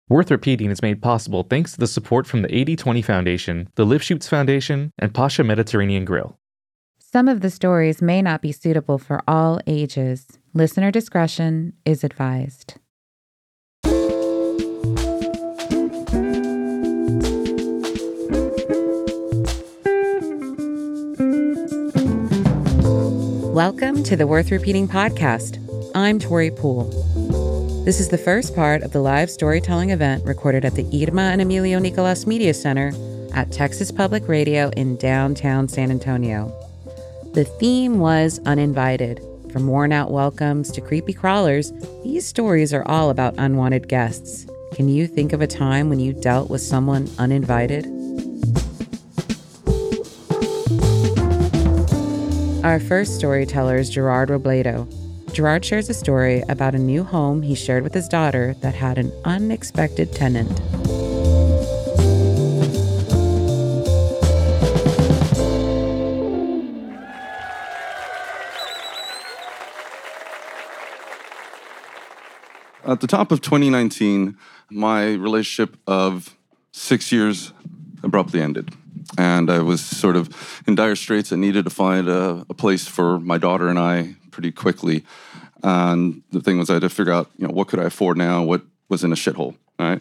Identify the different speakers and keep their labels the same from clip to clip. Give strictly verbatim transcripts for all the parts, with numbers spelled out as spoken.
Speaker 1: Worth Repeating is made possible thanks to the support from the eighty twenty Foundation, the Lifshoots Foundation, and Pasha Mediterranean Grill.
Speaker 2: Some of the stories may not be suitable for all ages. Listener discretion is advised. Welcome to the Worth Repeating podcast. I'm Tori Poole. This is the first part of the live storytelling event recorded at the Irma and Emilio Nicolas Media Center at Texas Public Radio in downtown San Antonio. The theme was uninvited. From worn-out welcomes to creepy crawlers, these stories are all about unwanted guests. Can you think of a time when you dealt with someone uninvited? Our first storyteller is Gerard Robledo. Gerard shares a story about a new home he shared with his daughter that had an unexpected tenant.
Speaker 3: At the top of twenty nineteen, my relationship of six years abruptly ended. And I was sort of in dire straits. I needed to find a, a place for my daughter and I pretty quickly. And the thing was, I had to figure out, you know, what could I afford now? What was in a shithole, right?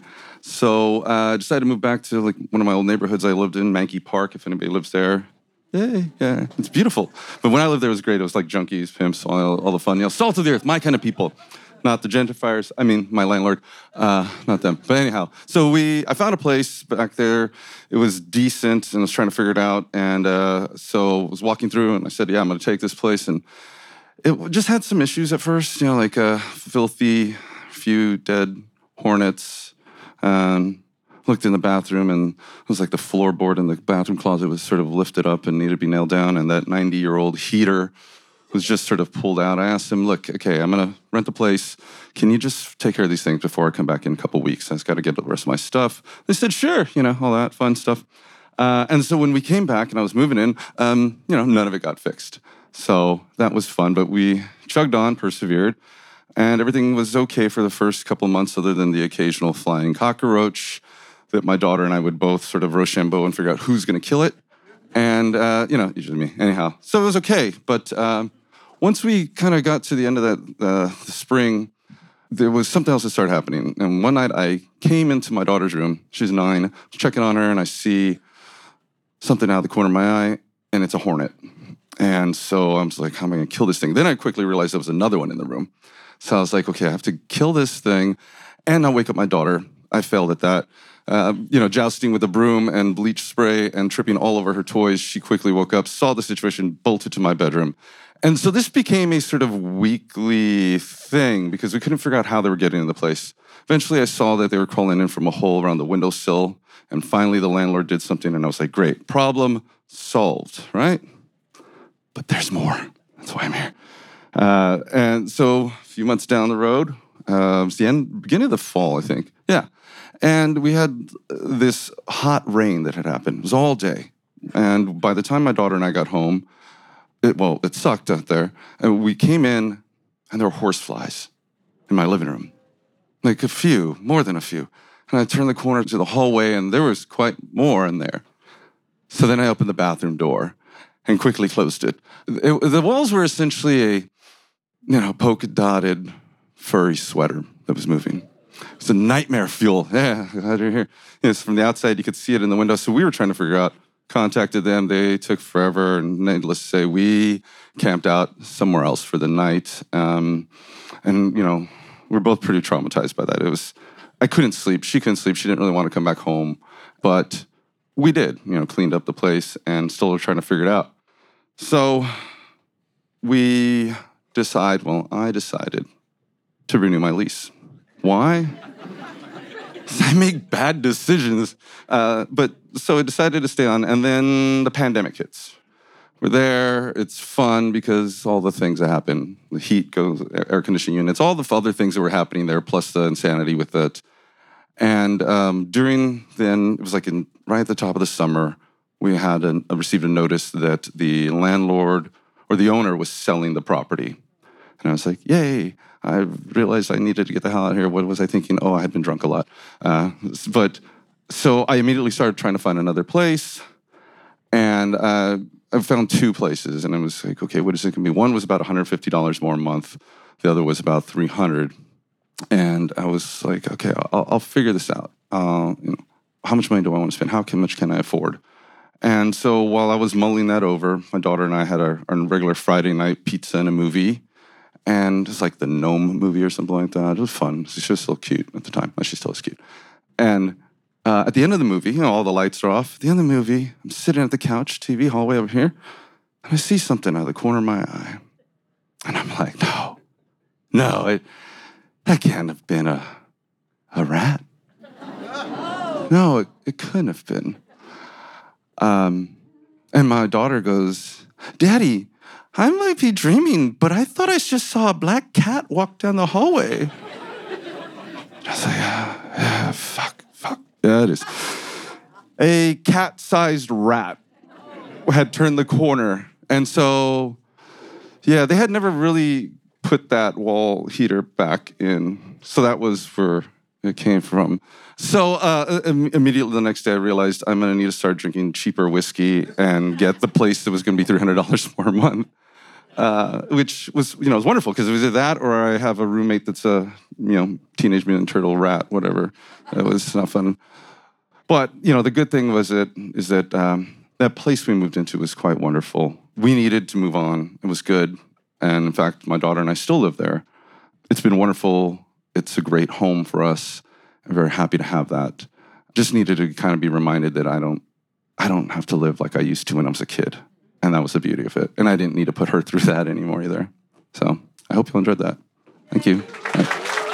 Speaker 3: So uh, I decided to move back to like one of my old neighborhoods I lived in, Mankey Park, if anybody lives there. Yay, yeah, it's beautiful. But when I lived there, it was great. It was like junkies, pimps, all, all the fun, you know, salt of the earth, my kind of people. Not the gentrifiers. I mean, my landlord, uh, not them. But anyhow, so we, I found a place back there. It was decent, and I was trying to figure it out. And uh, so I was walking through, and I said, yeah, I'm going to take this place. And it just had some issues at first, you know, like a filthy few dead hornets. Um, looked in the bathroom, and it was like the floorboard in the bathroom closet was sort of lifted up and needed to be nailed down. And that ninety-year-old heater was just sort of pulled out. I asked him, look, okay, I'm going to rent the place. Can you just take care of these things before I come back in a couple weeks? I just got to get the rest of my stuff. They said, sure, you know, all that fun stuff. Uh, and so when we came back and I was moving in, um, you know, none of it got fixed. So that was fun, but we chugged on, persevered, and everything was okay for the first couple of months other than the occasional flying cockroach that my daughter and I would both sort of Rochambeau and figure out who's going to kill it. And, uh, you know, usually me. Anyhow, so it was okay. But um, once we kind of got to the end of that uh, the spring, there was something else that started happening. And one night I came into my daughter's room. She's nine. I was checking on her, and I see something out of the corner of my eye, and it's a hornet. And so I was like, how am I going to kill this thing? Then I quickly realized there was another one in the room. So I was like, okay, I have to kill this thing and not wake up my daughter. I failed at that. Uh, you know, jousting with a broom and bleach spray and tripping all over her toys. She quickly woke up, saw the situation, bolted to my bedroom. And so this became a sort of weekly thing because we couldn't figure out how they were getting into the place. Eventually, I saw that they were crawling in from a hole around the windowsill. And finally, the landlord did something, and I was like, great, problem solved, right? But there's more. That's why I'm here. Uh, and so a few months down the road, uh, it was the end, beginning of the fall, I think. Yeah. And we had this hot rain that had happened. It was all day. And by the time my daughter and I got home, it, well, it sucked out there. And we came in, and there were horseflies in my living room. Like a few, more than a few. And I turned the corner to the hallway, and there was quite more in there. So then I opened the bathroom door and quickly closed it. it the walls were essentially a, you know, polka-dotted furry sweater that was moving. It's a nightmare fuel. Yeah, out here. Yes, from the outside, you could see it in the window. So we were trying to figure out, contacted them. They took forever. And needless to say, we camped out somewhere else for the night. Um, and, you know, we were both pretty traumatized by that. It was, I couldn't sleep. She couldn't sleep. She didn't really want to come back home. But we did, you know, cleaned up the place and still were trying to figure it out. So we decide, well, I decided to renew my lease. Why? I make bad decisions. Uh, but so I decided to stay on, and then the pandemic hits. We're there. It's fun because all the things that happen, the heat goes, air conditioning units, all the other things that were happening there, plus the insanity with it. And um, during then, it was like in, right at the top of the summer, we had an, received a notice that the landlord or the owner was selling the property. And I was like, yay, I realized I needed to get the hell out of here. What was I thinking? Oh, I had been drunk a lot. Uh, but so I immediately started trying to find another place. And uh, I found two places. And I was like, okay, what is it going to be? One was about one hundred fifty dollars more a month. The other was about three hundred dollars. And I was like, okay, I'll, I'll figure this out. Uh, you know, how much money do I want to spend? How much can I afford? And so while I was mulling that over, my daughter and I had our, our regular Friday night pizza and a movie. And it's like the Gnome movie or something like that. It was fun. She was still cute at the time. She still is cute. And uh, at the end of the movie, you know, all the lights are off. At the end of the movie, I'm sitting at the couch, T V, hallway over here, and I see something out of the corner of my eye. And I'm like, no, no, it, that can't have been a, a rat. No, it, it couldn't have been. Um, and my daughter goes, Daddy, I might be dreaming, but I thought I just saw a black cat walk down the hallway. I was like, ah, yeah, fuck, fuck. Yeah, it is. A cat-sized rat had turned the corner. And so, yeah, they had never really put that wall heater back in. So that was where it came from. So uh, immediately the next day, I realized I'm going to need to start drinking cheaper whiskey and get the place that was going to be three hundred dollars more a month, uh, which was, you know, was wonderful because it was either that or I have a roommate that's a, you know, Teenage Mutant Turtle rat, whatever. It was not fun. But, you know, the good thing was it is that um, that place we moved into was quite wonderful. We needed to move on. It was good. And in fact, my daughter and I still live there. It's been wonderful. It's a great home for us. I'm very happy to have that. Just needed to kind of be reminded that I don't, I don't have to live like I used to when I was a kid. And that was the beauty of it. And I didn't need to put her through that anymore either. So I hope you enjoyed that. Thank you. Bye.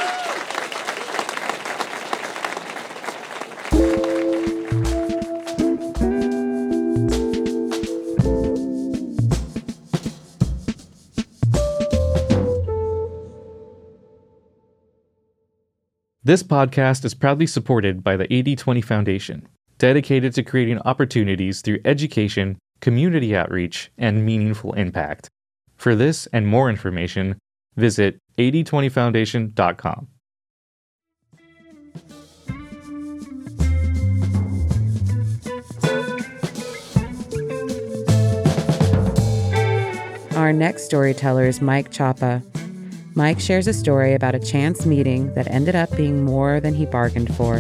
Speaker 1: This podcast is proudly supported by the eighty twenty Foundation, dedicated to creating opportunities through education, community outreach, and meaningful impact. For this and more information, visit eighty twenty foundation dot com.
Speaker 2: Our next storyteller is Mike Chapa. Mike shares a story about a chance meeting that ended up being more than he bargained for.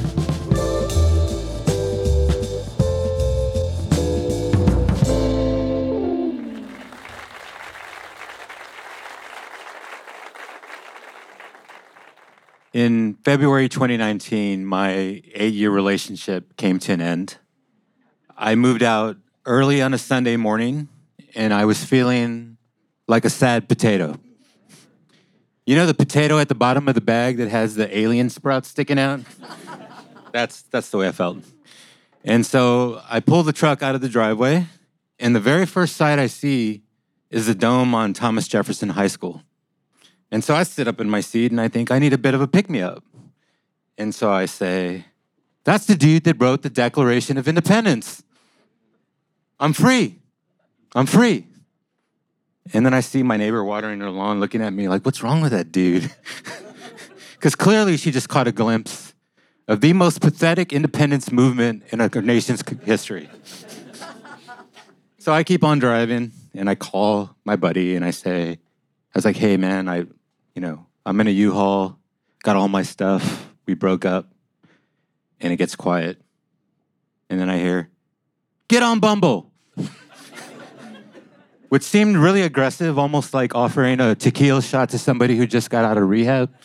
Speaker 4: In February twenty nineteen, my eight-year relationship came to an end. I moved out early on a Sunday morning, and I was feeling like a sad potato. You know the potato at the bottom of the bag that has the alien sprouts sticking out? That's that's the way I felt. And so I pull the truck out of the driveway, and the very first sight I see is the dome on Thomas Jefferson High School. And so I sit up in my seat, and I think I need a bit of a pick-me-up. And so I say, that's the dude that wrote the Declaration of Independence. I'm free. I'm free. And then I see my neighbor watering her lawn looking at me like, what's wrong with that dude? Because clearly she just caught a glimpse of the most pathetic independence movement in our nation's history. So I keep on driving, and I call my buddy, and I say, I was like, hey, man, I, you know, I'm in a U-Haul, got all my stuff, we broke up, and it gets quiet. And then I hear, get on Bumble. Which seemed really aggressive, almost like offering a tequila shot to somebody who just got out of rehab.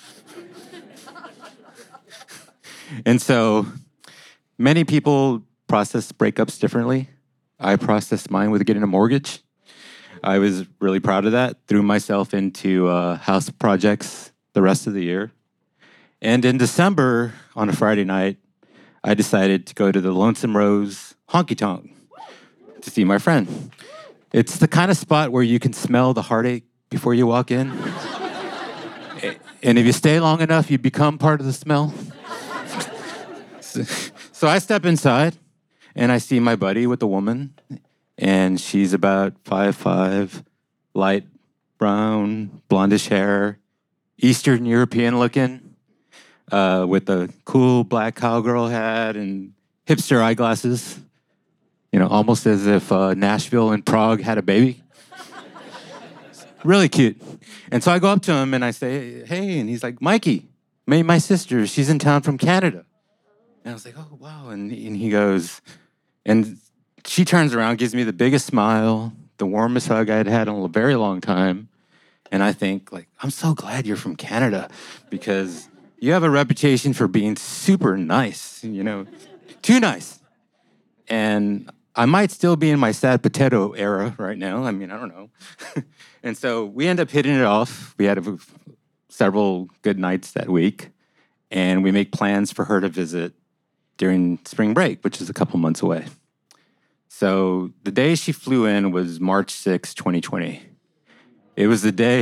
Speaker 4: And so many people process breakups differently. I processed mine with getting a mortgage. I was really proud of that. Threw myself into uh, house projects the rest of the year. And in December, on a Friday night, I decided to go to the Lonesome Rose Honky Tonk to see my friend. It's the kind of spot where you can smell the heartache before you walk in. And if you stay long enough, you become part of the smell. so, so I step inside, and I see my buddy with the woman, and she's about five foot five, light brown, blondish hair, Eastern European looking, uh, with a cool black cowgirl hat and hipster eyeglasses. You know, almost as if uh, Nashville and Prague had a baby. Really cute. And so I go up to him and I say, hey, and he's like, Mikey, my, my sister, she's in town from Canada. And I was like, oh, wow. And, and he goes, and she turns around, gives me the biggest smile, the warmest hug I had had in a very long time. And I think, like, I'm so glad you're from Canada because you have a reputation for being super nice, you know, too nice. And I might still be in my sad potato era right now. I mean, I don't know. And so we end up hitting it off. We had a, several good nights that week. And we make plans for her to visit during spring break, which is a couple months away. So the day she flew in was March sixth, twenty twenty. It was the day...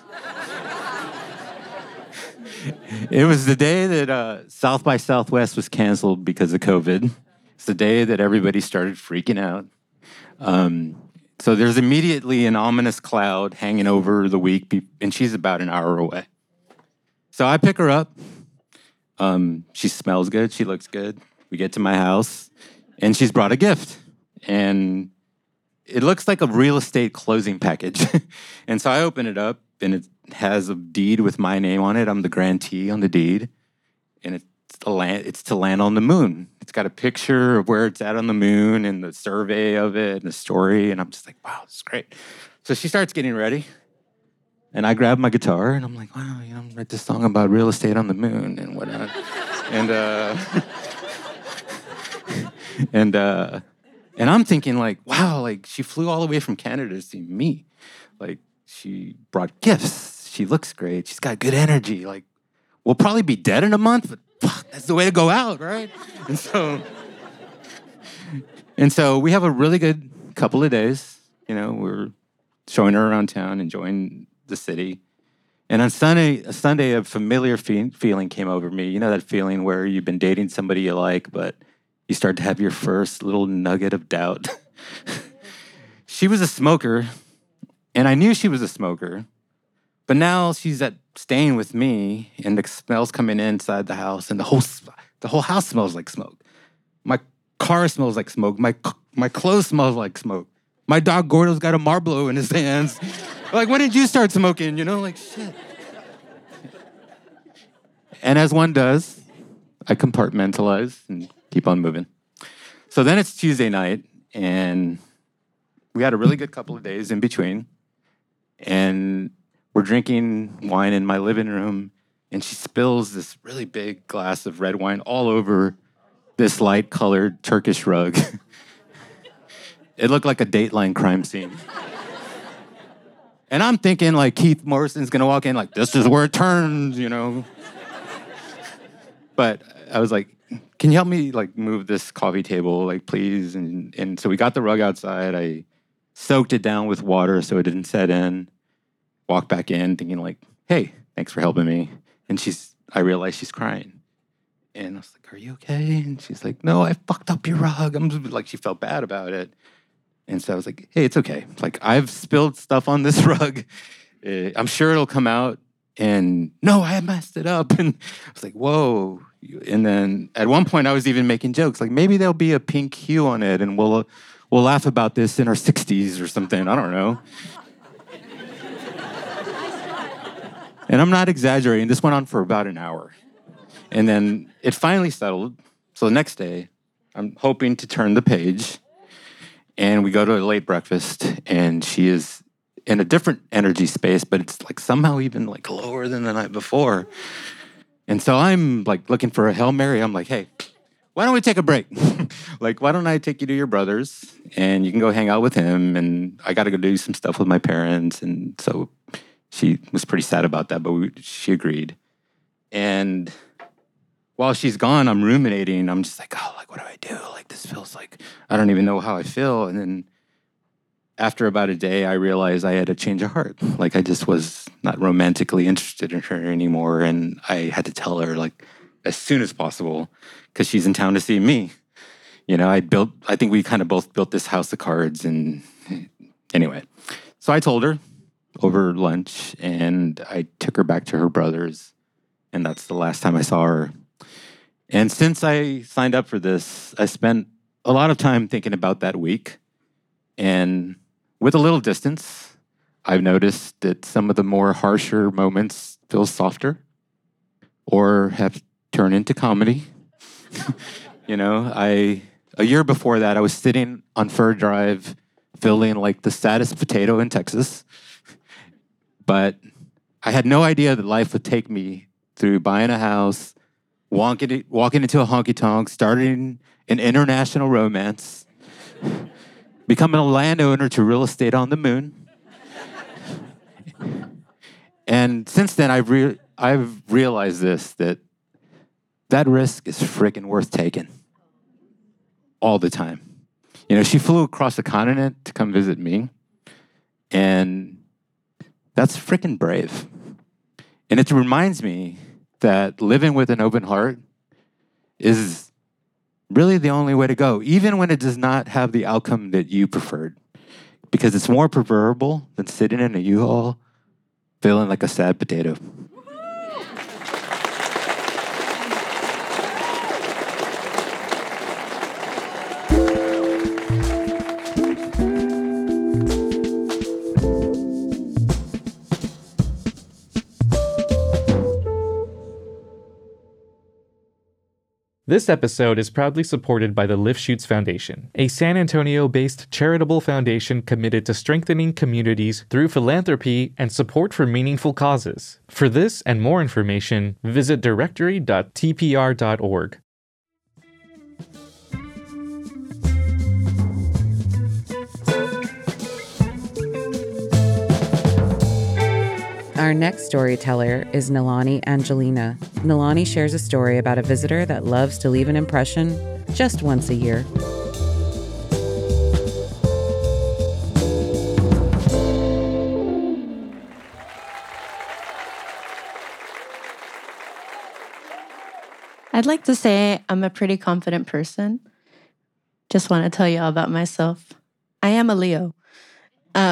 Speaker 4: it was the day that uh, South by Southwest was canceled because of COVID. It's the day that everybody started freaking out. Um, so there's immediately an ominous cloud hanging over the week, and she's about an hour away. So I pick her up. Um, she smells good. She looks good. We get to my house, and she's brought a gift. And it looks like a real estate closing package. And so I open it up, and it has a deed with my name on it. I'm the grantee on the deed. And it's to land, it's to land on the moon. It's got a picture of where it's at on the moon and the survey of it and the story. And I'm just like, wow, this is great. So she starts getting ready. And I grab my guitar and I'm like, wow, you know, I'm write this song about real estate on the moon and whatnot. and uh, and uh, and I'm thinking like, wow, like she flew all the way from Canada to see me. Like she brought gifts. She looks great. She's got good energy. Like we'll probably be dead in a month, but fuck, that's the way to go out, right? And so, and so we have a really good couple of days. You know, we're showing her around town, enjoying the city. And on Sunday, a Sunday, a familiar fe- feeling came over me. You know that feeling where you've been dating somebody you like, but you start to have your first little nugget of doubt. She was a smoker, and I knew she was a smoker. But now she's at staying with me, and the smell's coming inside the house, and the whole the whole house smells like smoke. My car smells like smoke. My my clothes smell like smoke. My dog Gordo's got a Marlboro in his hands. Like, when did you start smoking? You know, like, shit. And as one does, I compartmentalize and keep on moving. So then it's Tuesday night, and we had a really good couple of days in between. And we're drinking wine in my living room, and she spills this really big glass of red wine all over this light-colored Turkish rug. It looked like a Dateline crime scene. And I'm thinking, like, Keith Morrison's gonna walk in like, this is where it turns, you know? But I was like, can you help me, like, move this coffee table, like, please? And, and so we got the rug outside. I soaked it down with water so it didn't set in. Walked back in thinking, like, hey, thanks for helping me. And she's, I realized she's crying. And I was like, are you okay? And she's like, no, I fucked up your rug. I'm just, like, she felt bad about it. And so I was like, hey, it's okay. Like, I've spilled stuff on this rug. Uh, I'm sure it'll come out. And no, I messed it up. And I was like, whoa. And then at one point I was even making jokes. Like, maybe there'll be a pink hue on it and we'll, uh, we'll laugh about this in our sixties or something. I don't know. And I'm not exaggerating. This went on for about an hour. And then it finally settled. So the next day, I'm hoping to turn the page. And we go to a late breakfast, and she is in a different energy space, but it's like somehow even like lower than the night before. And so I'm like looking for a Hail Mary. I'm like, hey, why don't we take a break? Like, why don't I take you to your brother's, and you can go hang out with him, and I got to go do some stuff with my parents. And so she was pretty sad about that, but we, she agreed. And while she's gone, I'm ruminating. I'm just like, oh, like, what do I do? Like, this feels like, I don't even know how I feel. And then after about a day, I realized I had a change of heart. Like, I just was not romantically interested in her anymore. And I had to tell her, like, as soon as possible, because she's in town to see me. You know, I built, I think we kind of both built this house of cards. And anyway, so I told her, over lunch, and I took her back to her brother's, and that's the last time I saw her. And since I signed up for this, I spent a lot of time thinking about that week. And with a little distance, I've noticed that some of the more harsher moments feel softer or have turned into comedy. You know, I a year before that, I was sitting on Fur Drive feeling like the saddest potato in Texas. But I had no idea that life would take me through buying a house, walking, walking into a honky-tonk, starting an international romance, becoming a landowner to real estate on the moon. And since then, I've, re- I've realized this, that that risk is freaking worth taking all the time. You know, she flew across the continent to come visit me, and that's freaking brave. And it reminds me that living with an open heart is really the only way to go, even when it does not have the outcome that you preferred, because it's more preferable than sitting in a U-Haul feeling like a sad potato.
Speaker 1: This episode is proudly supported by the Lifshoots Foundation, a San Antonio-based charitable foundation committed to strengthening communities through philanthropy and support for meaningful causes. For this and more information, visit directory dot t p r dot org.
Speaker 2: Our next storyteller is Nalani Angelina. Nalani shares a story about a visitor that loves to leave an impression just once a year.
Speaker 5: I'd like to say I'm a pretty confident person. Just want to tell you all about myself. I am a Leo. Uh,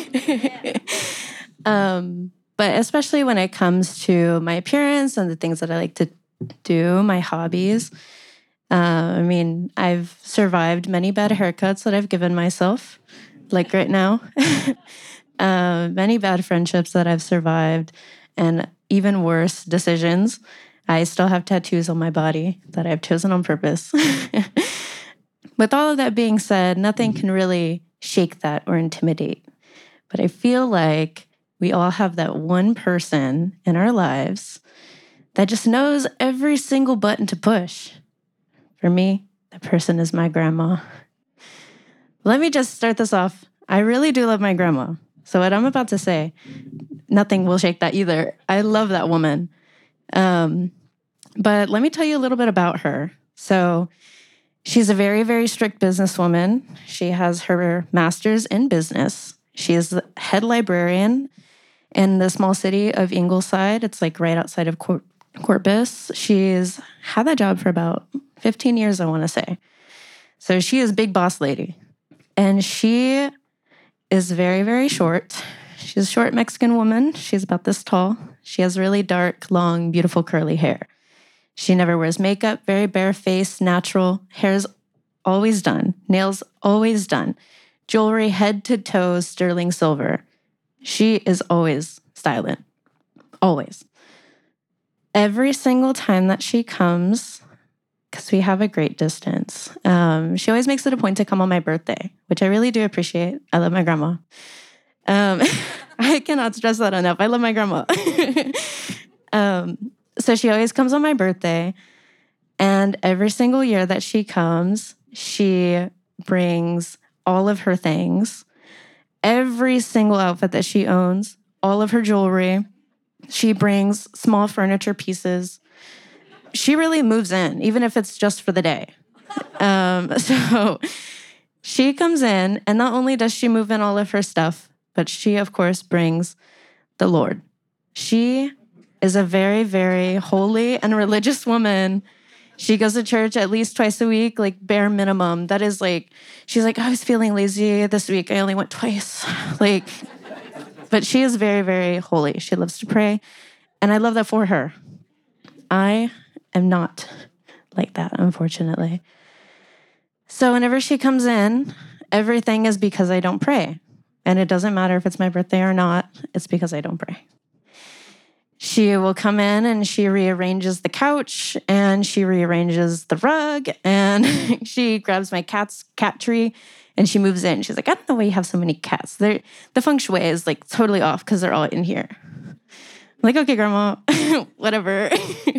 Speaker 5: um, but especially when it comes to my appearance and the things that I like to do, my hobbies. Uh, I mean, I've survived many bad haircuts that I've given myself, like right now. uh, many bad friendships that I've survived, and even worse decisions. I still have tattoos on my body that I've chosen on purpose. With all of that being said, nothing can really shake that or intimidate. But I feel like we all have that one person in our lives that just knows every single button to push. For me, that person is my grandma. Let me just start this off. I really do love my grandma. So what I'm about to say, nothing will shake that either. I love that woman. Um, but let me tell you a little bit about her. So she's a very, very strict businesswoman. She has her master's in business. She is the head librarian in the small city of Ingleside. It's like right outside of Cor- Corpus. She's had that job for about fifteen years, I want to say. So she is big boss lady. And she is very, very short. She's a short Mexican woman. She's about this tall. She has really dark, long, beautiful curly hair. She never wears makeup, very bare-faced, natural. Hair's always done. Nails always done. Jewelry head to toe, sterling silver. She is always styling. Always. Every single time that she comes, because we have a great distance, um, she always makes it a point to come on my birthday, which I really do appreciate. I love my grandma. Um, I cannot stress that enough. I love my grandma. um, so she always comes on my birthday. And every single year that she comes, she brings all of her things, every single outfit that she owns, all of her jewelry. She brings small furniture pieces. She really moves in, even if it's just for the day. Um, so she comes in, and not only does she move in all of her stuff, but she, of course, brings the Lord. She is a very, very holy and religious woman. She goes to church at least twice a week, like bare minimum. That is like, she's like, I was feeling lazy this week. I only went twice. Like, But she is very, very holy. She loves to pray. And I love that for her. I am not like that, unfortunately. So whenever she comes in, everything is because I don't pray. And it doesn't matter if it's my birthday or not. It's because I don't pray. She will come in and she rearranges the couch and she rearranges the rug and she grabs my cat's cat tree and she moves in. She's like, I don't know why you have so many cats. They're, the feng shui is like totally off because they're all in here. I'm like, okay, Grandma, whatever.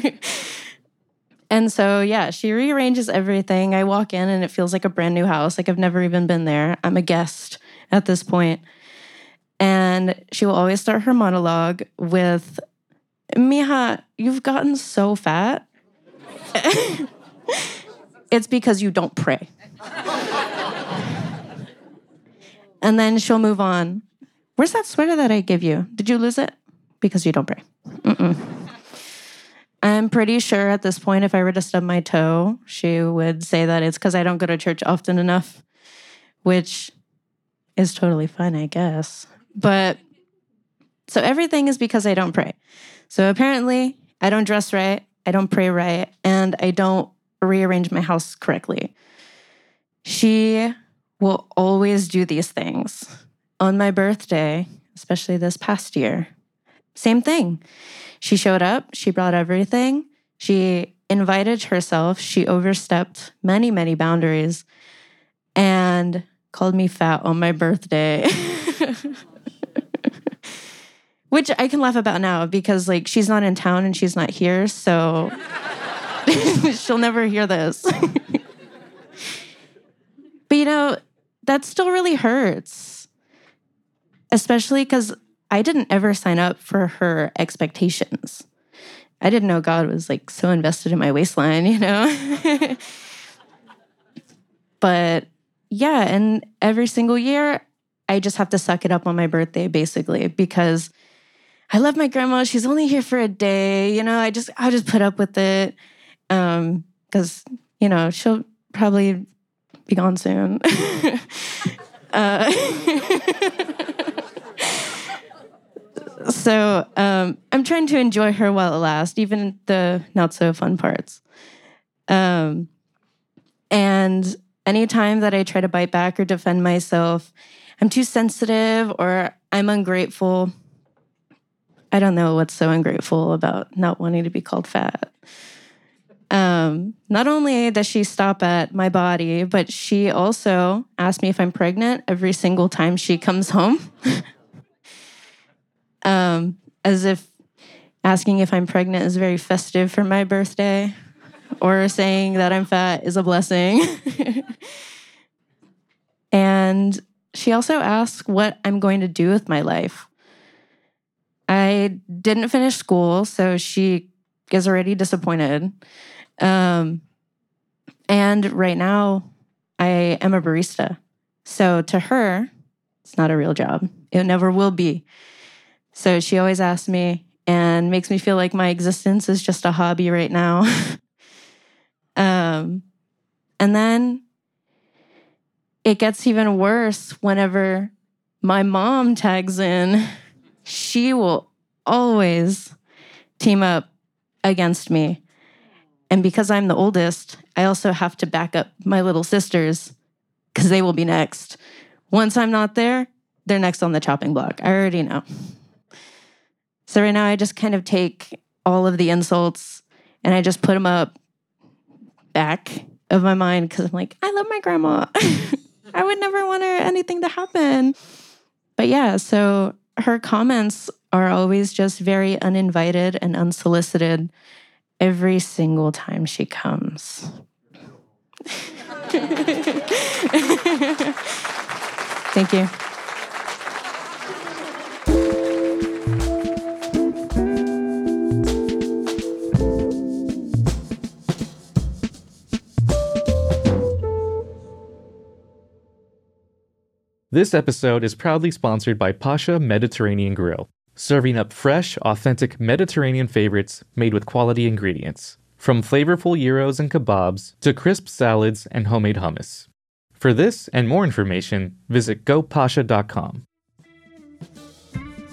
Speaker 5: And so, yeah, she rearranges everything. I walk in and it feels like a brand new house. Like I've never even been there. I'm a guest at this point. And she will always start her monologue with, Mija, you've gotten so fat. It's because you don't pray. And then she'll move on. Where's that sweater that I gave you? Did you lose it? Because you don't pray. Mm-mm. I'm pretty sure at this point, if I were to stub my toe, she would say that it's because I don't go to church often enough, which is totally fine, I guess. But so everything is because I don't pray. So apparently, I don't dress right, I don't pray right, and I don't rearrange my house correctly. She will always do these things. On my birthday, especially this past year, same thing. She showed up, she brought everything, she invited herself, she overstepped many, many boundaries, and called me fat on my birthday. Which I can laugh about now because, like, she's not in town and she's not here, so she'll never hear this. But, you know, that still really hurts. Especially because I didn't ever sign up for her expectations. I didn't know God was, like, so invested in my waistline, you know? But, yeah, and every single year, I just have to suck it up on my birthday, basically, because I love my grandma. She's only here for a day. You know, I just, I'll just put up with it. Um, cause you know, she'll probably be gone soon. uh, so, um, I'm trying to enjoy her while it lasts, even the not so fun parts. Um, and anytime that I try to bite back or defend myself, I'm too sensitive or I'm ungrateful. I don't know what's so ungrateful about not wanting to be called fat. Um, not only does she stop at my body, but she also asks me if I'm pregnant every single time she comes home. um, as if asking if I'm pregnant is very festive for my birthday, or saying that I'm fat is a blessing. And she also asks what I'm going to do with my life. I didn't finish school, so she is already disappointed. Um, and right now, I am a barista. So to her, it's not a real job. It never will be. So she always asks me and makes me feel like my existence is just a hobby right now. um, and then it gets even worse whenever my mom tags in. She will always team up against me. And because I'm the oldest, I also have to back up my little sisters because they will be next. Once I'm not there, they're next on the chopping block. I already know. So right now I just kind of take all of the insults and I just put them up back of my mind because I'm like, I love my grandma. I would never want her anything to happen. But yeah, so her comments are always just very uninvited and unsolicited every single time she comes. Thank you.
Speaker 1: This episode is proudly sponsored by Pasha Mediterranean Grill, serving up fresh, authentic Mediterranean favorites made with quality ingredients, from flavorful gyros and kebabs to crisp salads and homemade hummus. For this and more information, visit go pasha dot com.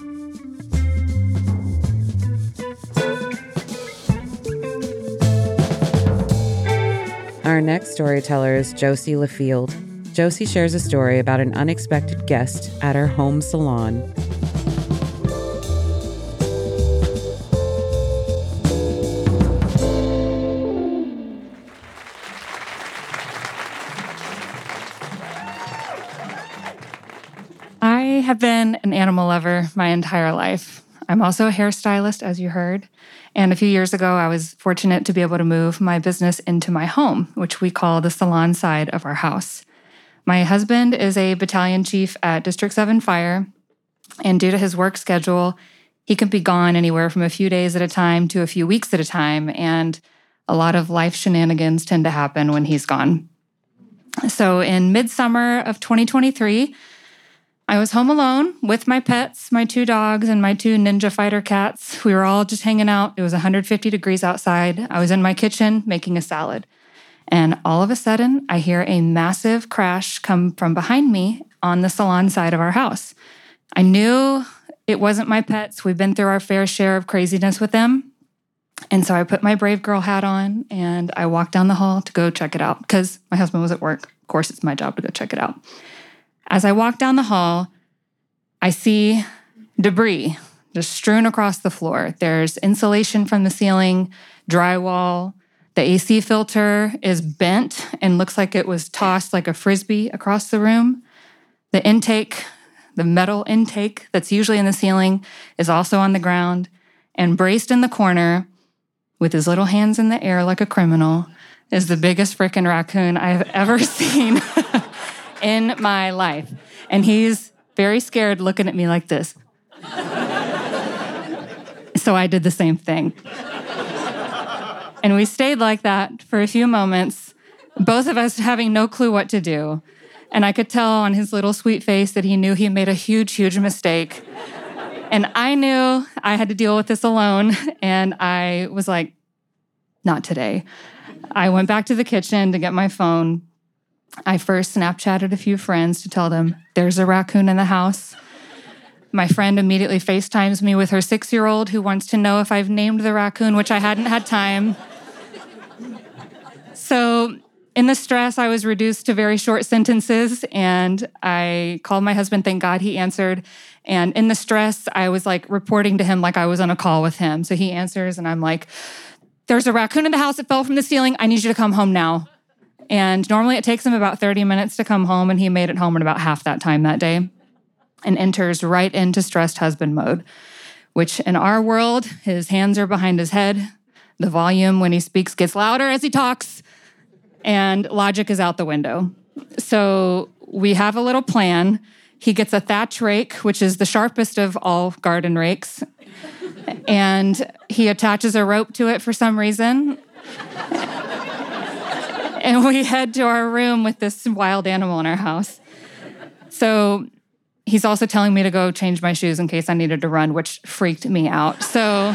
Speaker 2: Our next storyteller is Josie LaField. Josie shares a story about an unexpected guest at her home salon.
Speaker 6: I have been an animal lover my entire life. I'm also a hairstylist, as you heard. And a few years ago, I was fortunate to be able to move my business into my home, which we call the salon side of our house. My husband is a battalion chief at District seven Fire, and due to his work schedule, he can be gone anywhere from a few days at a time to a few weeks at a time, and a lot of life shenanigans tend to happen when he's gone. So in midsummer of twenty twenty-three, I was home alone with my pets, my two dogs, and my two Ninja Fighter cats. We were all just hanging out. It was one hundred fifty degrees outside. I was in my kitchen making a salad. And all of a sudden, I hear a massive crash come from behind me on the salon side of our house. I knew it wasn't my pets. We've been through our fair share of craziness with them. And so I put my brave girl hat on and I walked down the hall to go check it out because my husband was at work. Of course, it's my job to go check it out. As I walk down the hall, I see debris just strewn across the floor. There's insulation from the ceiling, drywall. The A C filter is bent and looks like it was tossed like a frisbee across the room. The intake, the metal intake that's usually in the ceiling, is also on the ground. And braced in the corner, with his little hands in the air like a criminal, is the biggest frickin' raccoon I've ever seen in my life. And he's very scared looking at me like this. So I did the same thing. And we stayed like that for a few moments, both of us having no clue what to do. And I could tell on his little sweet face that he knew he made a huge, huge mistake. And I knew I had to deal with this alone. And I was like, not today. I went back to the kitchen to get my phone. I first Snapchatted a few friends to tell them, there's a raccoon in the house. My friend immediately FaceTimes me with her six-year-old who wants to know if I've named the raccoon, which I hadn't had time. So in the stress, I was reduced to very short sentences, and I called my husband. Thank God he answered. And in the stress, I was like reporting to him like I was on a call with him. So he answers, and I'm like, there's a raccoon in the house that fell from the ceiling. I need you to come home now. And normally it takes him about thirty minutes to come home, and he made it home in about half that time that day and enters right into stressed husband mode, which in our world, his hands are behind his head. The volume when he speaks gets louder as he talks, and logic is out the window. So we have a little plan. He gets a thatch rake, which is the sharpest of all garden rakes, and he attaches a rope to it for some reason. And we head to our room with this wild animal in our house. So he's also telling me to go change my shoes in case I needed to run, which freaked me out. So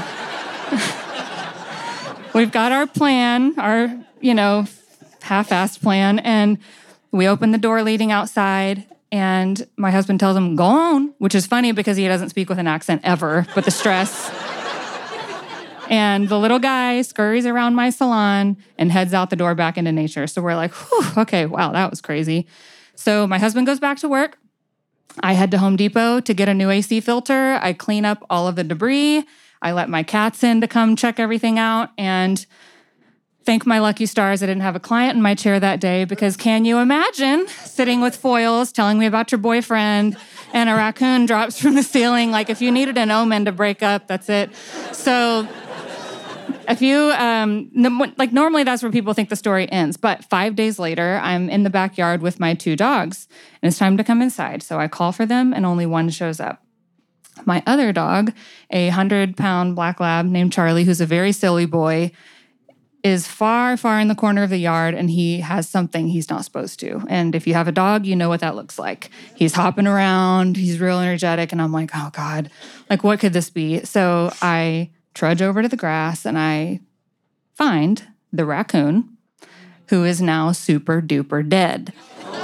Speaker 6: we've got our plan, our, you know, half-assed plan, and we open the door leading outside, and my husband tells him, go on, which is funny because he doesn't speak with an accent ever, but the stress. And the little guy scurries around my salon and heads out the door back into nature. So we're like, whew, okay, wow, that was crazy. So my husband goes back to work. I head to Home Depot to get a new A C filter. I clean up all of the debris. I let my cats in to come check everything out. And thank my lucky stars I didn't have a client in my chair that day, because can you imagine sitting with foils telling me about your boyfriend and a raccoon drops from the ceiling? Like, if you needed an omen to break up, that's it. So if you, um, like normally that's where people think the story ends. But five days later, I'm in the backyard with my two dogs, and it's time to come inside. So I call for them, and only one shows up. My other dog, a hundred-pound black lab named Charlie, who's a very silly boy, is far, far in the corner of the yard, and he has something he's not supposed to. And if you have a dog, you know what that looks like. He's hopping around, he's real energetic, and I'm like, oh God, like what could this be? So I trudge over to the grass, and I find the raccoon, who is now super duper dead.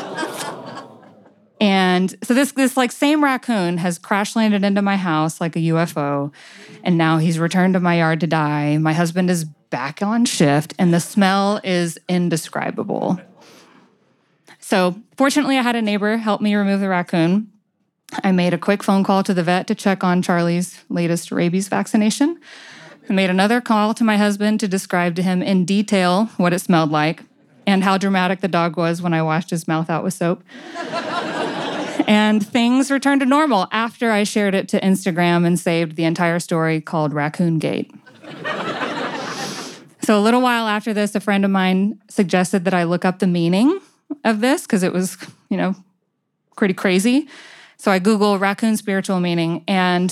Speaker 6: And so this this like same raccoon has crash landed into my house like a U F O, and now he's returned to my yard to die. My husband is back on shift, and the smell is indescribable. So fortunately, I had a neighbor help me remove the raccoon. I made a quick phone call to the vet to check on Charlie's latest rabies vaccination. I made another call to my husband to describe to him in detail what it smelled like and how dramatic the dog was when I washed his mouth out with soap. And things returned to normal after I shared it to Instagram and saved the entire story called Raccoon Gate. So a little while after this, a friend of mine suggested that I look up the meaning of this because it was, you know, pretty crazy. So I Google raccoon spiritual meaning, and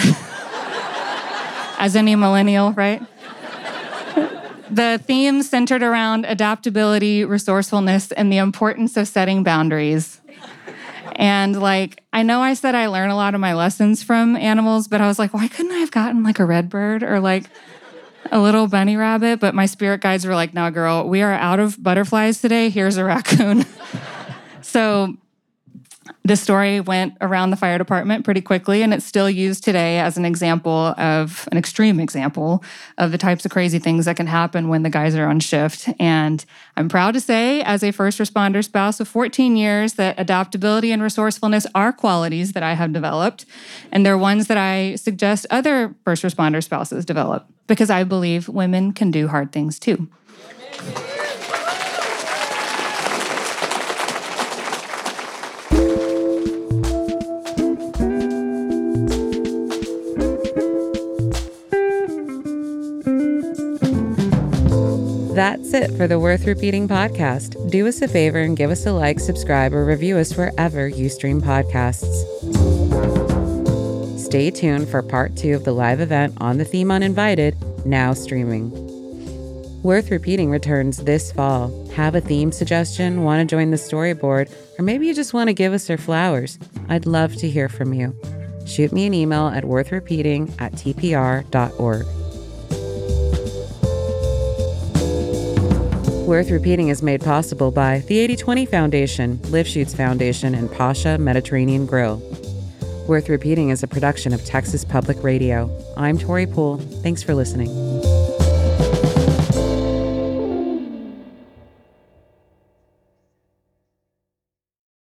Speaker 6: as any millennial, right? The theme centered around adaptability, resourcefulness, and the importance of setting boundaries. And like, I know I said I learn a lot of my lessons from animals, but I was like, why couldn't I have gotten like a red bird or like a little bunny rabbit? But my spirit guides were like, no, girl, we are out of butterflies today. Here's a raccoon. So this story went around the fire department pretty quickly, and it's still used today as an example of, an extreme example of the types of crazy things that can happen when the guys are on shift. And I'm proud to say, as a first responder spouse of fourteen years, that adaptability and resourcefulness are qualities that I have developed, and they're ones that I suggest other first responder spouses develop, because I believe women can do hard things too.
Speaker 2: That's it for the Worth Repeating podcast. Do us a favor and give us a like, subscribe, or review us wherever you stream podcasts. Stay tuned for part two of the live event on the theme Uninvited, now streaming. Worth Repeating returns this fall. Have a theme suggestion, want to join the storyboard, or maybe you just want to give us your flowers? I'd love to hear from you. Shoot me an email at worthrepeating at t p r dot org. Worth Repeating is made possible by the eighty twenty Foundation, Lifshoots Foundation, and Pasha Mediterranean Grill. Worth Repeating is a production of Texas Public Radio. I'm Tori Poole. Thanks for listening.